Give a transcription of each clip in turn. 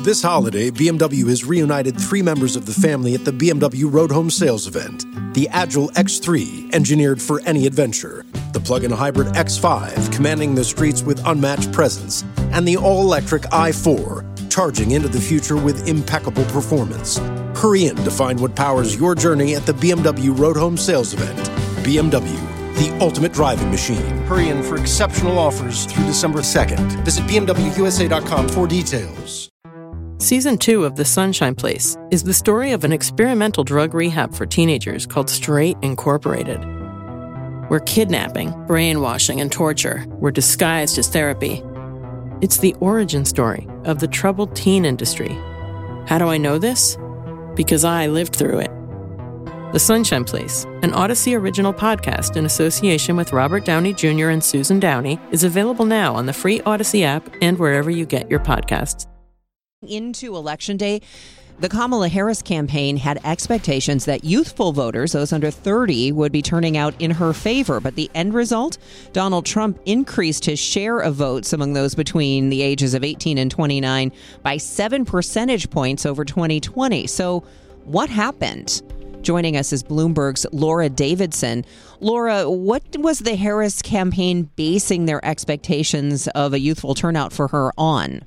This holiday, BMW has reunited 3 members of the family at the BMW Road Home Sales event. The Agile X3, engineered for any adventure. The plug-in hybrid X5, commanding the streets with unmatched presence. And the all-electric i4, charging into the future with impeccable performance. Hurry in to find what powers your journey at the BMW Road Home Sales event. BMW, the ultimate driving machine. Hurry in for exceptional offers through December 2nd. Visit BMWUSA.com for details. Season 2 of The Sunshine Place is the story of an experimental drug rehab for teenagers called Straight Incorporated, where kidnapping, brainwashing, and torture were disguised as therapy. It's the origin story of the troubled teen industry. How do I know this? Because I lived through it. The Sunshine Place, an Odyssey original podcast in association with Robert Downey Jr. and Susan Downey, is available now on the free Odyssey app and wherever you get your podcasts. Into Election Day, the Kamala Harris campaign had expectations that youthful voters, those under 30, would be turning out in her favor. But the end result? Donald Trump increased his share of votes among those between the ages of 18 and 29 by 7 percentage points over 2020. So what happened? Joining us is Bloomberg's Laura Davidson. Laura, what was the Harris campaign basing their expectations of a youthful turnout for her on?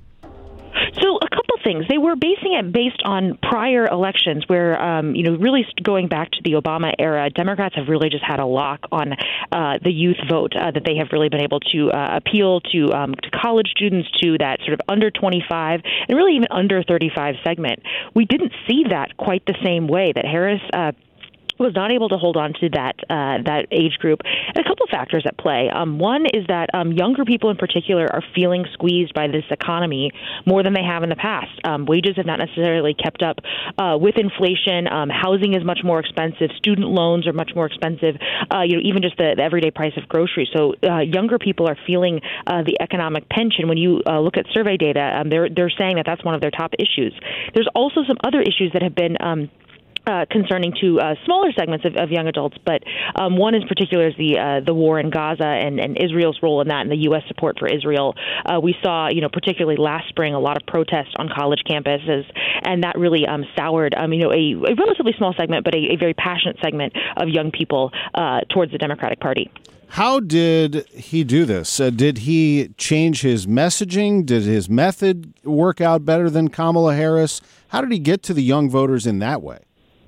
So a couple things. They were basing it based on prior elections where, really going back to the Obama era, Democrats have really just had a lock on the youth vote, that they have really been able to appeal to college students, to that sort of under 25 and really even under 35 segment. We didn't see that quite the same way, that Harris was not able to hold on to that age group. And a couple of factors at play. One is that younger people in particular are feeling squeezed by this economy more than they have in the past. Wages have not necessarily kept up with inflation. Housing is much more expensive. Student loans are much more expensive. Even just the everyday price of groceries. So younger people are feeling the economic pinch. And when you look at survey data, they're saying that that's one of their top issues. There's also some other issues that have been concerning to smaller segments of young adults, but one in particular is the war in Gaza and Israel's role in that, and the U.S. support for Israel. We saw, particularly last spring, a lot of protests on college campuses, and that really soured, a relatively small segment, but a very passionate segment of young people towards the Democratic Party. How did he do this? Did he change his messaging? Did his method work out better than Kamala Harris? How did he get to the young voters in that way?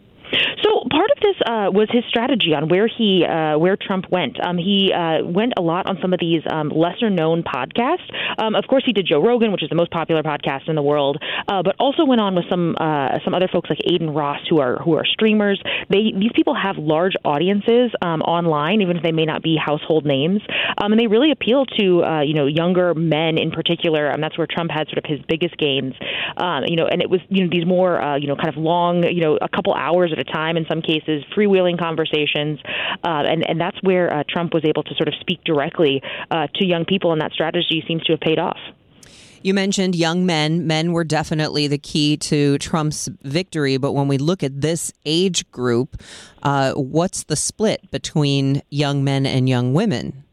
So part of this was his strategy on where Trump went. He went a lot on some of these lesser known podcasts. Of course, he did Joe Rogan, which is the most popular podcast in the world, but also went on with some other folks like Aiden Ross, who are streamers. These people have large audiences online, even if they may not be household names, and they really appeal to younger men in particular. And that's where Trump had sort of his biggest gains. And it was these more kind of long, a couple hours at a time in some cases, freewheeling conversations, and that's where Trump was able to sort of speak directly to young people, and that strategy seems to have paid off. You mentioned young men. Men were definitely the key to Trump's victory, but when we look at this age group, what's the split between young men and young women?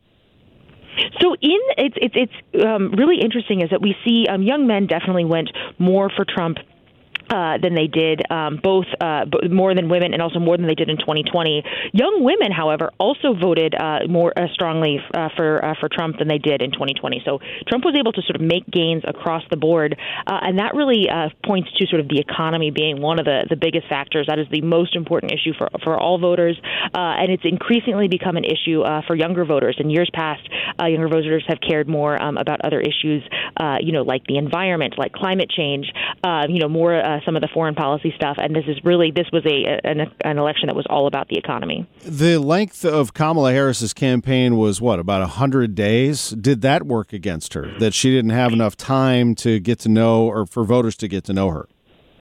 So it's really interesting is that we see young men definitely went more for Trump than they did, both more than women and also more than they did in 2020. Young women, however, also voted more strongly for Trump than they did in 2020. So Trump was able to sort of make gains across the board, and that really points to sort of the economy being one of the biggest factors. That is the most important issue for all voters, and it's increasingly become an issue for younger voters. In years past, younger voters have cared more about other issues, like the environment, like climate change, more some of the foreign policy stuff, and this was an election that was all about the economy. The length of Kamala Harris's campaign was about 100 days. Did that work against her? That she didn't have enough time to get to know, or for voters to get to know her?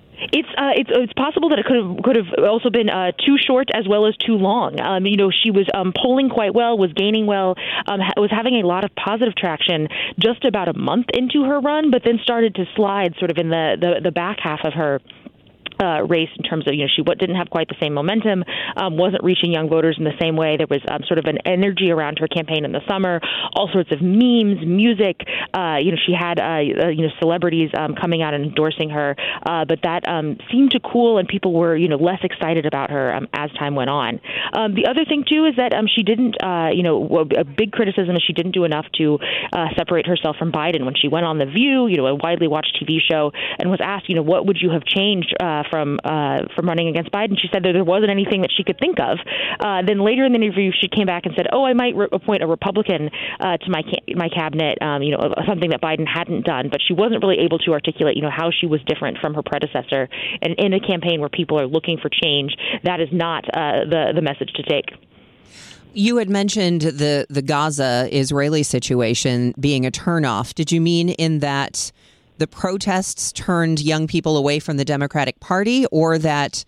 It's possible that it could have also been too short as well as too long. She was polling quite well, was gaining well, was having a lot of positive traction just about a month into her run, but then started to slide sort of in the back half of her race in terms of, she didn't have quite the same momentum, wasn't reaching young voters in the same way. There was sort of an energy around her campaign in the summer, all sorts of memes, music. She had, celebrities coming out and endorsing her, but that seemed to cool, and people were, less excited about her as time went on. The other thing, too, is that she didn't, a big criticism is she didn't do enough to separate herself from Biden. When she went on The View, a widely watched TV show, and was asked, what would you have changed from running against Biden? She said that there wasn't anything that she could think of. Then later in the interview, she came back and said, I might appoint a Republican to my cabinet, something that Biden hadn't done. But she wasn't really able to articulate, how she was different from her predecessor. And in a campaign where people are looking for change, that is not the message to take. You had mentioned the Gaza Israeli situation being a turnoff. Did you mean in that the protests turned young people away from the Democratic Party, or that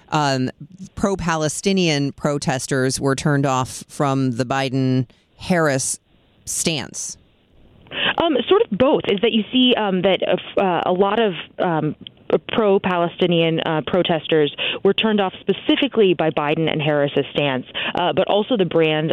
pro-Palestinian protesters were turned off from the Biden-Harris stance? Sort of both. Is that you see that a lot of pro-Palestinian protesters were turned off specifically by Biden and Harris's stance, but also the brand,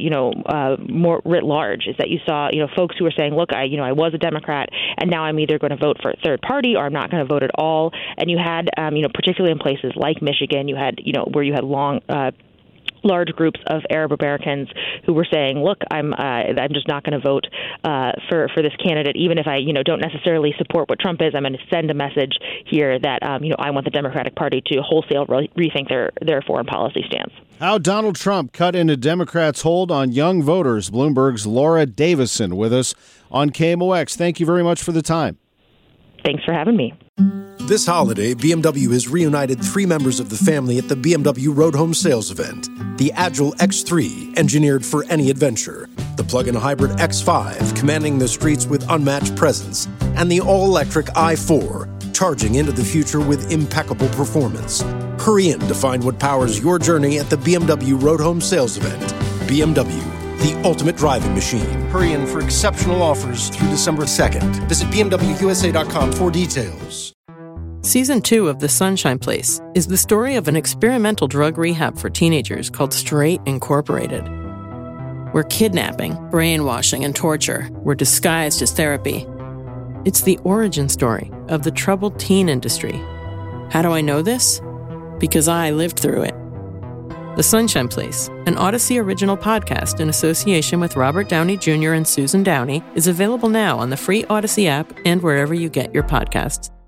more writ large. Is that you saw, folks who were saying, look, I was a Democrat, and now I'm either going to vote for a third party or I'm not going to vote at all. And you had, particularly in places like Michigan, you had, where you had large groups of Arab Americans who were saying, look, I'm just not going to vote for this candidate, even if I don't necessarily support what Trump is. I'm going to send a message here that I want the Democratic Party to wholesale rethink their foreign policy stance. How Donald Trump cut into Democrats' hold on young voters. Bloomberg's Laura Davison with us on KMOX. Thank you very much for the time. Thanks for having me. This holiday, BMW has reunited 3 members of the family at the BMW Road Home Sales Event. The Agile X3, engineered for any adventure. The plug-in hybrid X5, commanding the streets with unmatched presence. And the all-electric i4, charging into the future with impeccable performance. Hurry in to find what powers your journey at the BMW Road Home Sales Event. BMW, the ultimate driving machine. Hurry in for exceptional offers through December 2nd. Visit BMWUSA.com for details. Season 2 of The Sunshine Place is the story of an experimental drug rehab for teenagers called Straight Incorporated, where kidnapping, brainwashing, and torture were disguised as therapy. It's the origin story of the troubled teen industry. How do I know this? Because I lived through it. The Sunshine Place, an Odyssey original podcast in association with Robert Downey Jr. and Susan Downey, is available now on the free Odyssey app and wherever you get your podcasts.